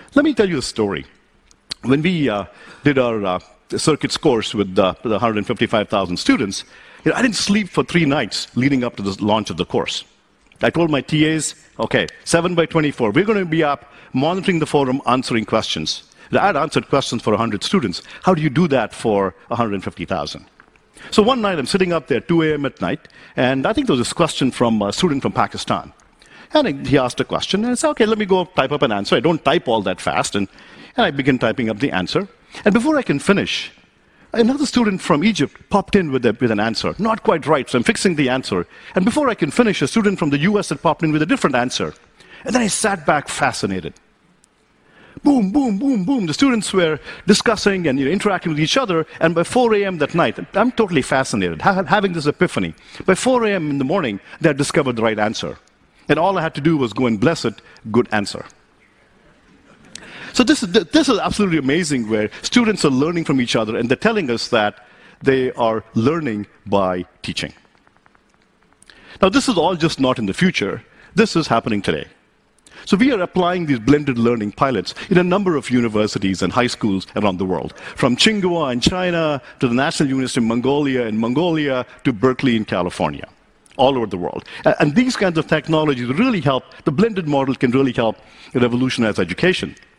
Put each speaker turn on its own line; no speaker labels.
Let me tell you a story. When we did our circuits course with the 155,000 students, I didn't sleep for 3 nights leading up to the launch of the course. I told my TAs, okay, 7 by 24, we're going to be up monitoring the forum, answering questions. I had answered questions for 100 students. How do you do that for 150,000? So one night, I'm sitting up there, 2 a.m. at night, and I think there was this question from a student from Pakistan. And he asked a question, and I said, okay, let me go type up an answer. I don't type all that fast, and I begin typing up the answer. And before I can finish, another student from Egypt popped in with an answer. Not quite right, so I'm fixing the answer. And before I can finish, a student from the US had popped in with a different answer. And then I sat back fascinated. Boom, boom, boom, boom. The students were discussing and interacting with each other, and by 4 a.m. that night, I'm totally fascinated, having this epiphany. By 4 a.m. in the morning, they had discovered the right answer. And all I had to do was go and bless it, good answer. So this is absolutely amazing, where students are learning from each other, and they're telling us that they are learning by teaching. Now, this is all just not in the future. This is happening today. So we are applying these blended learning pilots in a number of universities and high schools around the world, from Tsinghua in China to the National University of Mongolia in Mongolia to Berkeley in California, all over the world. And these kinds of technologies really help. The blended model can really help revolutionize education.